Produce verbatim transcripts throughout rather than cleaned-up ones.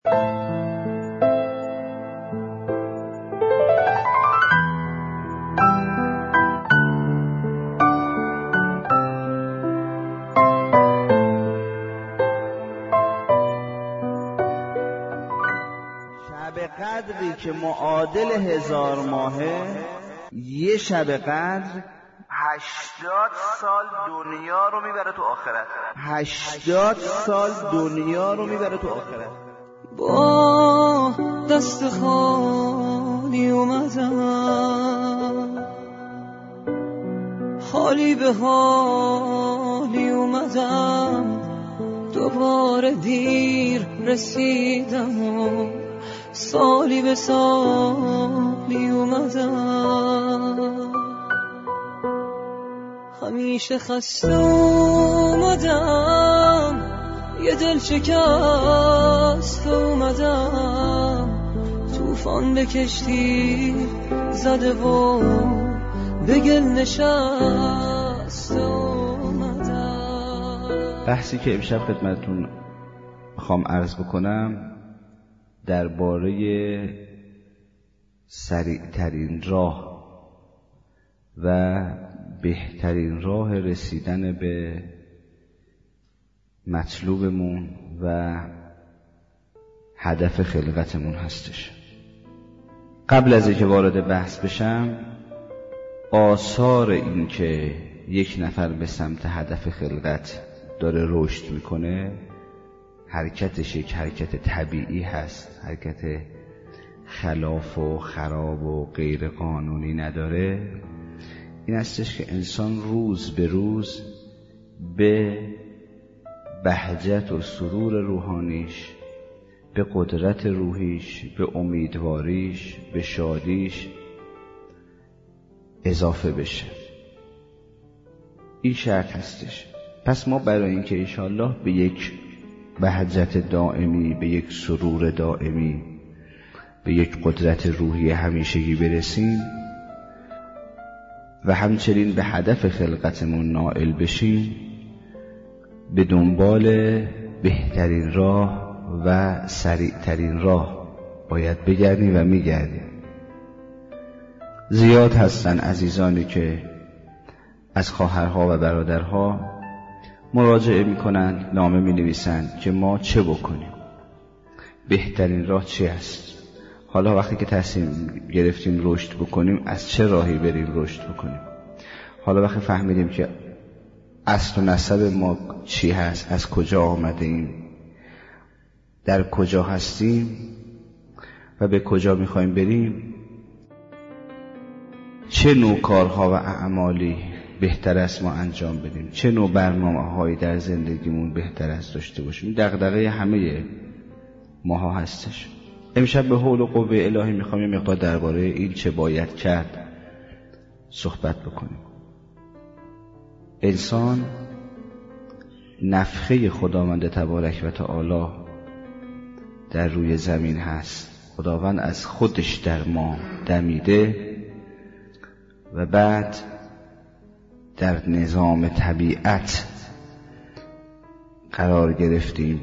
قدری که معادل هزار ماهه، یه شب قدر هشتاد سال دنیا رو میبره تو آخرت. هشتاد سال دنیا رو میبره تو آخرت. با دست خالی اومدم، حالی به حالی اومدم، دوباره دیر رسیدم و سالی به سالی اومدم. همیشه خسته اومدم، یه دل شکست اومدم، طوفان به کشتی زده و به گل نشست اومدم. بحثی که امشب خدمتتون میخوام عرض بکنم درباره سریعترین راه و بهترین راه رسیدن به مطلوبمون و هدف خلقتمون هستش. قبل از اینکه وارد بحث بشم، آثار این که یک نفر به سمت هدف خلقت داره رشد میکنه، حرکتش یک حرکت طبیعی هست، حرکت خلاف و خراب و غیر قانونی نداره، این هستش که انسان روز به روز به بهجت و سرور روحانیش، به قدرت روحیش، به امیدواریش، به شادیش اضافه بشه. این شرط هستش. پس ما برای اینکه انشاءالله به یک بهجت دائمی، به یک سرور دائمی، به یک قدرت روحی همیشگی برسیم و همچنین به هدف خلقتمون نائل بشیم، به دنبال بهترین راه و سریعترین راه باید بگردیم و میگردیم. زیاد هستن عزیزانی که از خواهرها و برادرها مراجعه میکنن، نامه مینویسن که ما چه بکنیم، بهترین راه چی است. حالا وقتی که تصمیم گرفتیم رشد بکنیم، از چه راهی بریم رشد بکنیم. حالا وقتی فهمیدیم که اصل و نسب ما چی هست، از کجا آمده ایم، در کجا هستیم و به کجا میخوایم بریم، چه نوع کارها و اعمالی بهتر است ما انجام بدیم، چه نوع برنامه‌هایی در زندگیمون بهتر است داشته باشیم، دغدغه همه ماها هستش. امشب به حول و قوه الهی میخوام یه مقدار درباره این چه باید کرد صحبت بکنیم. انسان نفخه خداوند تبارک و تعالی در روی زمین هست. خداوند از خودش در ما دمیده و بعد در نظام طبیعت قرار گرفتیم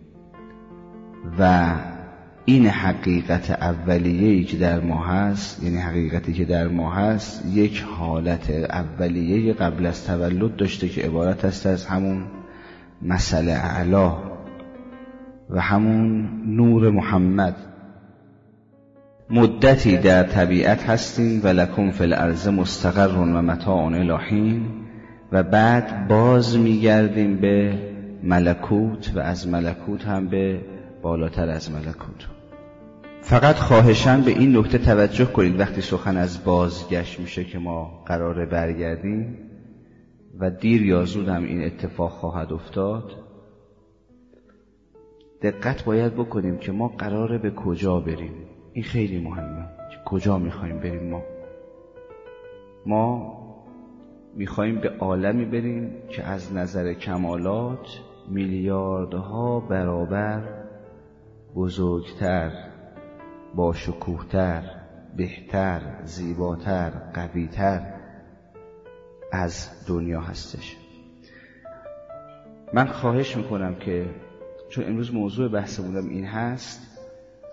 و این حقیقت اولیه‌ای که در ما هست، یعنی حقیقتی که در ما هست، یک حالت اولیه قبل از تولد داشته که عبارت است از همون مثل اعلی و همون نور محمد. مدتی در طبیعت هستیم و لکم فی الارض مستقر و متاع الی حین، و بعد باز میگردیم به ملکوت و از ملکوت هم به بالاتر از ملکوت. فقط خواهشاً به این نکته توجه کنید وقتی سخن از بازگشت میشه که ما قراره برگردیم و دیر یا زود هم این اتفاق خواهد افتاد. دقت باید بکنیم که ما قراره به کجا بریم. این خیلی مهمه که کجا میخوایم بریم. ما ما میخوایم به عالمی بریم که از نظر کمالات میلیاردها برابر بزرگتر، با شکوهتر، بهتر، زیباتر، قویتر از دنیا هستش. من خواهش میکنم که چون امروز موضوع بحثمونم این هست،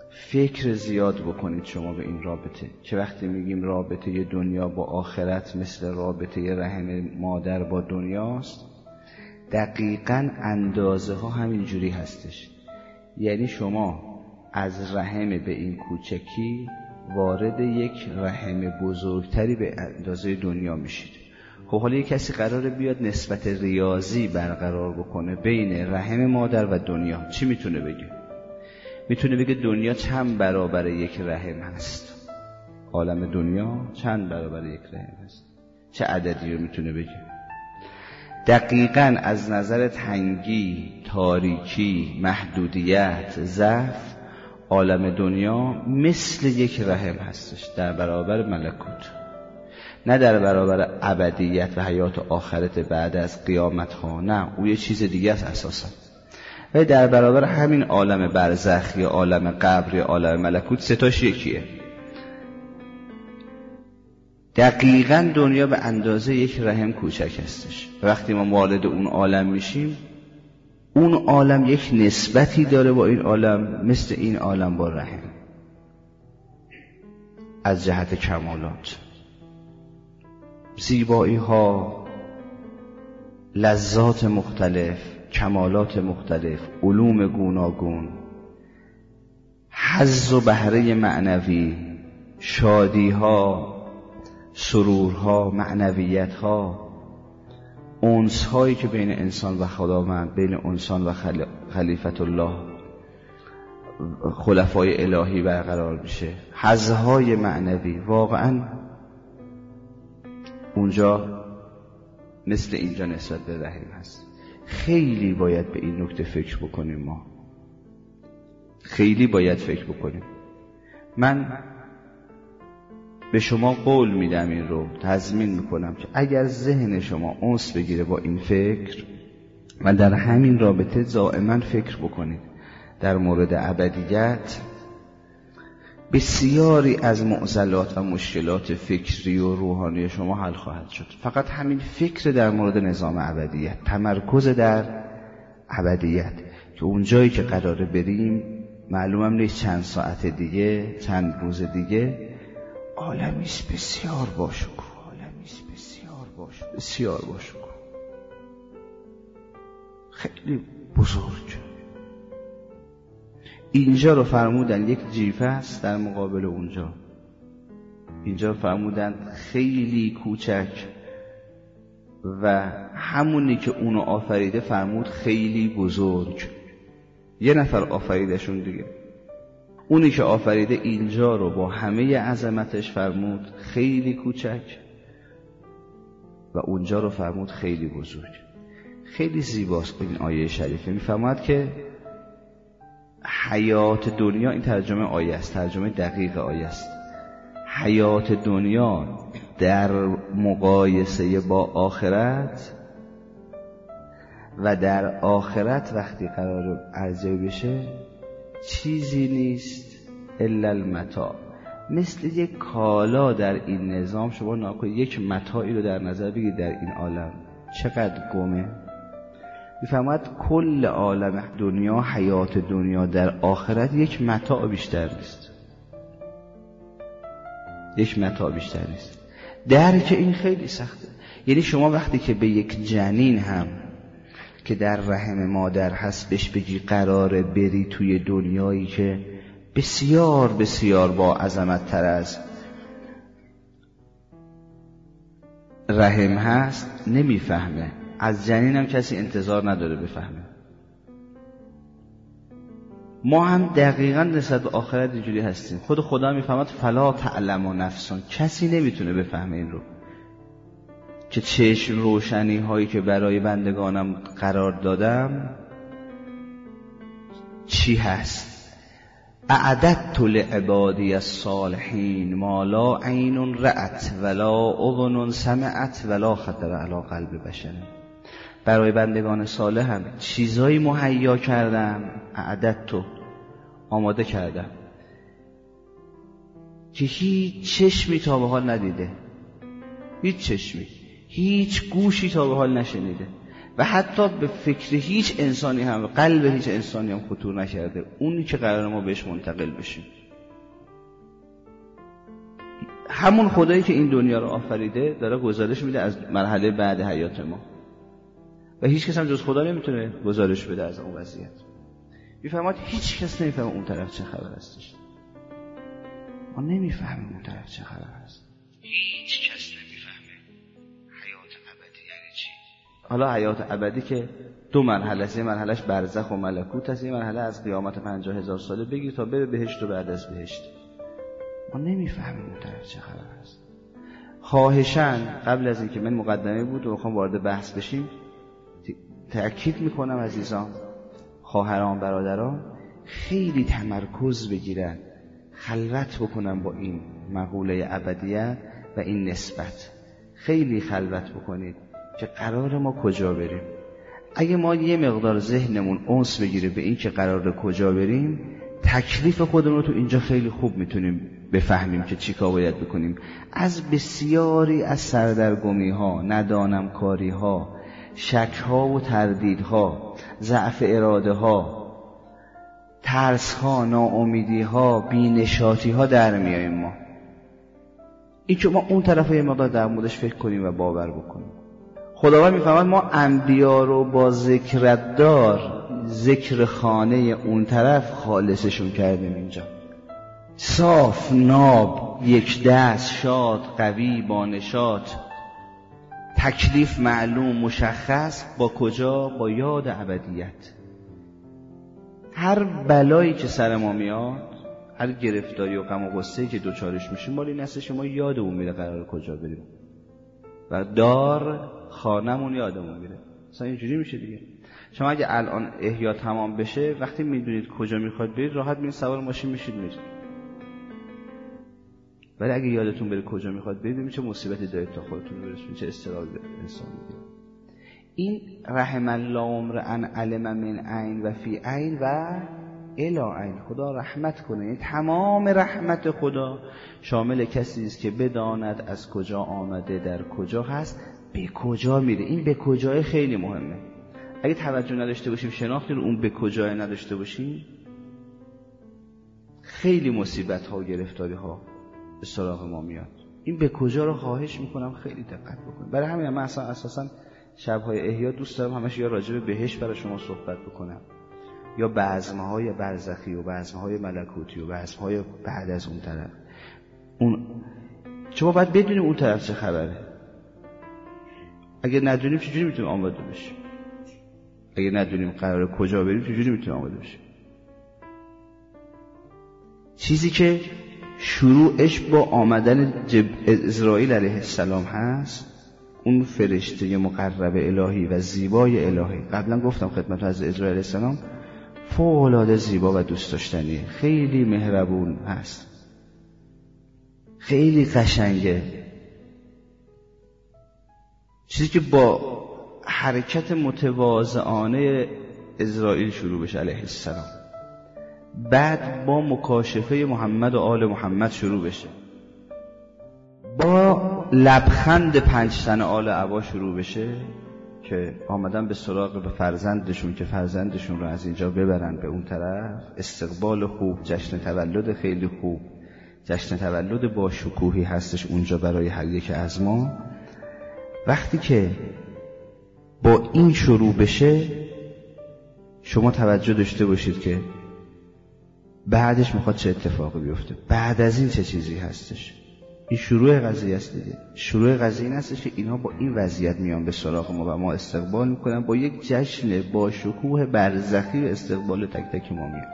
فکر زیاد بکنید شما به این رابطه، که وقتی میگیم رابطه دنیا با آخرت مثل رابطه رحم مادر با دنیاست، دقیقاً اندازه ها همین جوری هستش. یعنی شما از رحم به این کوچکی وارد یک رحم بزرگتری به اندازه دنیا میشید. خب حالا یک کسی قراره بیاد نسبت ریاضی برقرار بکنه بین رحم مادر و دنیا، چی میتونه بگه؟ میتونه بگه دنیا چند برابر یک رحم هست، عالم دنیا چند برابر یک رحم هست، چه عددی رو میتونه بگه؟ دقیقاً از نظر تنگی، تاریکی، محدودیت، ضعف، عالم دنیا مثل یک رحم هستش در برابر ملکوت، نه در برابر ابدیت و حیات آخرت بعد از قیامت ها، نه، او یه چیز دیگه است اساسا. و در برابر همین عالم برزخ یا عالم قبر یا عالم ملکوت ستاش یکیه. دقیقاً دنیا به اندازه یک رحم کوچک هستش. وقتی ما وارد اون عالم میشیم، اون عالم یک نسبتی داره با این عالم مثل این عالم با رحم، از جهت کمالات، زیبایی ها، لذات مختلف، کمالات مختلف، علوم گوناگون، حظ و بهره معنوی، شادی ها، سرورها، معنویت ها، انس هایی که بین انسان و خداوند، بین انسان و خلیفت الله، خلفای الهی برقرار میشه، حظهای معنوی. واقعا اونجا مثل اینجا نسبت به رحم هست. خیلی باید به این نکته فکر بکنیم، ما خیلی باید فکر بکنیم. من به شما قول میدم، این رو تضمین میکنم که اگر ذهن شما انس بگیره با این فکر و در همین رابطه دائما فکر بکنید در مورد ابدیت، بسیاری از معضلات و مشکلات فکری و روحانی شما حل خواهد شد. فقط همین فکر در مورد نظام ابدیت، تمرکز در ابدیت، که اون جایی که قراره بریم معلومم نیست چند ساعت دیگه، چند روز دیگه، عالمیست بسیار باشکوه، عالمیست بسیار باشکوه، بسیار باشکوه، خیلی بزرگ. اینجا رو فرمودن یک جیفه است در مقابل اونجا، اینجا فرمودن خیلی کوچک، و همونی که اونو آفریده فرمود خیلی بزرگ. یه نفر آفریدشون دیگه، اونی که آفریده اینجا رو با همه عظمتش فرمود خیلی کوچک، و اونجا رو فرمود خیلی بزرگ. خیلی زیباست این آیه شریفه. میفرماد که حیات دنیا، این ترجمه آیه است، ترجمه دقیق آیه است، حیات دنیا در مقایسه با آخرت و در آخرت وقتی قرار ارزیابی بشه چیزی نیست الا المتاع. مثل یک کالا در این نظام شما ناکنید یک متاعی رو در نظر بگید در این عالم، چقدر گمه. میفهمد کل عالم دنیا، حیات دنیا در آخرت یک متاع بیشتر نیست، یک متاع بیشتر نیست. درک این خیلی سخته. یعنی شما وقتی که به یک جنین هم که در رحم مادر هست بهش بگی قراره بری توی دنیایی که بسیار بسیار با عظمت تر از رحم هست، نمیفهمه. از جنین هم کسی انتظار نداره بفهمه. ما هم دقیقاً نسبت به آخرت اینجوری هستیم. خود خدا میفهمد فلا تعلم نفسون، کسی نمیتونه بفهمه این رو که چشم روشنی هایی که برای بندگانم قرار دادم چی هست. اعددت لعبادی الصالحین ما لا عین رأت ولا اذن سمعت ولا خطر علی قلب بشر. برای بندگان صالحم چیزایی مهیا کردم، اعددت، آماده کردم که هیچ چشمی تا به حال ندیده، هیچ چشمی، هیچ گوشی تا به حال نشنیده. و حتی به فکر هیچ انسانی هم، به قلب هیچ انسانی هم خطور نکرده، اونی که قرار ما بهش منتقل بشیم. همون خدایی که این دنیا رو آفریده داره گزارش میده از مرحله بعد حیات ما و هیچ کس هم جز خدا نمیتونه گزارش بده از اون وضعیت. میفهمید هیچ کس نمیفهمه اون طرف چه خبر هستش. ما نمیفهمیم اون طرف چه خبر هست. هیچ کس نمیفهمه حیات ابدی یعنی چی. حالا حیات ابدی که دو مرحله است، مرحلهش برزخ و ملکوت است، این مرحله از قیامت پنجاه هزار ساله بگیر تا بره بهشت و بعد از بهشت. ما نمیفهمیم اون طرف چه خبر هست. خواهشاً قبل از اینکه من مقدمه بود و میخوام وارد بحث بشیم تأکید میکنم عزیزان، خواهران، برادران، خیلی تمرکز بگیرن، خلوت بکنن با این مقوله ابدیت و این نسبت. خیلی خلوت بکنید که قرار ما کجا بریم. اگه ما یه مقدار ذهنمون انس بگیره به این که قرار کجا بریم، تکلیف خودمون رو تو اینجا خیلی خوب میتونیم بفهمیم که چی کار باید بکنیم. از بسیاری از سردرگمی ها، ندانم کاری ها، شک ها و تردید ها، ضعف اراده ها، ترس ها، ناامیدی ها، بینشاتی ها در میاییم ما. این که ما اون طرف یه مقدار در موردش فکر کنیم و باور بکنیم. خداوند میفهمد ما انبیا رو با ذکرتدار ذکر خانه اون طرف خالصشون کردیم اینجا. صاف، ناب، یک دست، شاد، قوی، با نشاط، تکلیف معلوم، مشخص، با کجا؟ با یاد ابدیت. هر بلایی که سر ما میاد، هر گرفتاری و غم و غصه‌ای که دوچارش میشیم، مال این هستش ما یادمون میره قرار کجا بریم و دار خانمون یادمون میره. مثلا اینجوری میشه دیگه. شما اگه الان احیا تمام بشه، وقتی میدونید کجا میخواد برید، راحت میرید سوار ماشین میشید میرید. ولی اگه یادتون بره کجا میخواد برید، میشه مصیبتی دارید تا خودتون برسونید، چه استرابی انسان میگیره. این رحم الله امرئ علم من عین و فی عین و الی عین. خدا رحمت کنه. یعنی تمام رحمت خدا شامل کسی است که بداند از کجا آمده، در کجا هست، به کجا میره. این به کجای خیلی مهمه. اگه توجه نداشته باشیم، شناختی رو اون به کجای نداشته باشیم، خیلی مصیبت ها و گرفتاری ها به سراغ ما میاد. این به کجا رو خواهش میکنم خیلی دقت بکنم. برای همین من اصلا اساسا شب‌های احیا دوست دارم همش یا راجع به بهشت برای شما صحبت بکنم، یا بزم‌های برزخی و بزم‌های ملکوتی و بزم‌های بعد از اون طرف. اون شما باید بدونیم اون طرف چه خبره. اگه ندونیم چجوری میتونیم آماده بشیم؟ اگه ندونیم قراره کجا بریم چجوری میتونیم آماده بشیم؟ چیزی که شروعش با آمدن عزرائیل علیه السلام هست، اون فرشته مقرب الهی و زیبای الهی. قبلا گفتم خدمت از عزرائیل علیه السلام فوق‌العاده زیبا و دوست داشتنیه، خیلی مهربون هست، خیلی قشنگه. چیزی که با حرکت متواضعانه عزرائیل شروع بشه علیه السلام، بعد با مکاشفه محمد و آل محمد شروع بشه، با لبخند پنج تن آل عبا شروع بشه که آمدن به سراغ به فرزندشون که فرزندشون رو از اینجا ببرن به اون طرف. استقبال خوب، جشن تولد خیلی خوب، جشن تولد با شکوهی هستش اونجا برای هر یک از ما. وقتی که با این شروع بشه، شما توجه داشته باشید که بعدش میخواد چه اتفاقی بیفته، بعد از این چه چیزی هستش. این شروع قضیه است دیگه. شروع قضیه این هستش که اینها با این وضعیت میان به سراغ ما و ما استقبال میکنن با یک جشن با شکوه برزخی و استقبال تک تک ما میان.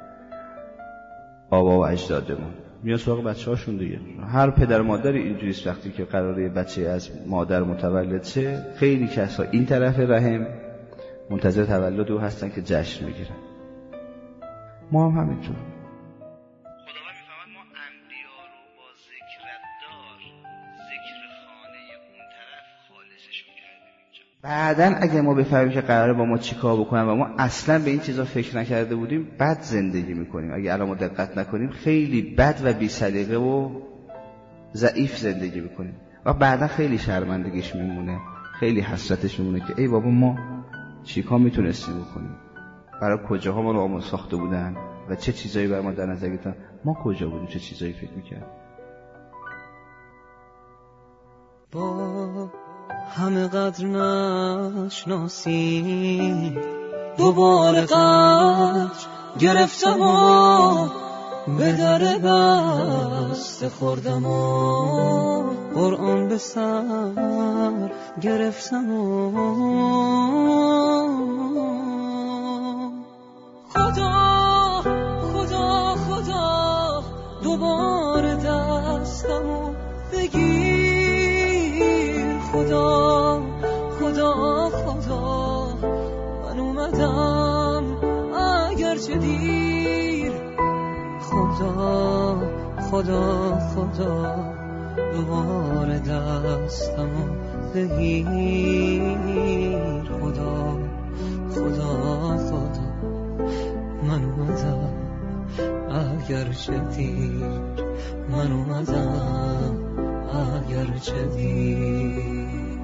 آبا و اجدادمون میان سراغ بچه هاشون دیگه. هر پدر مادری اینجوریست وقتی که قراره بچه از مادر متولد شه، خیلی کسا این طرف رحم منتظر تولد او هستن که جشن میگیرن. ما هم همینطور. خداوند میفهمد ما انبیا رو با ذکرتدار ذکر خانه اون طرف خالصشون کردیم اینجا. بعدن اگه ما بفهمیم که قراره با ما چیکار بکنن و ما اصلا به این چیزا فکر نکرده بودیم، بد زندگی میکنیم. اگه الان ما دقت نکنیم خیلی بد و بی سلیقه و ضعیف زندگی میکنیم و بعدا خیلی شرمندگیش میمونه، خیلی حسرتش میمونه که ای بابا ما چی کار میتونستیم بکنیم؟ برای کجاها ما رو آموز ساخته بودن و چه چیزایی بر ما در نظر گرفتن؟ ما کجا بودیم؟ چه چیزایی فکر میکردیم؟ با همه قدر نشناسی دوباره قدر گرفتم و به در بسته خوردم و قرآن به سر گرفتم و خدا خدا خدا دوباره دستمو بگیر خدا خدا خدا من اومدم اگرچه دیر خدا خدا خدا دوباره دستمو بگیر خدا خدا خدا من اومدم اگرچه دیر من اومدم اگرچه دیر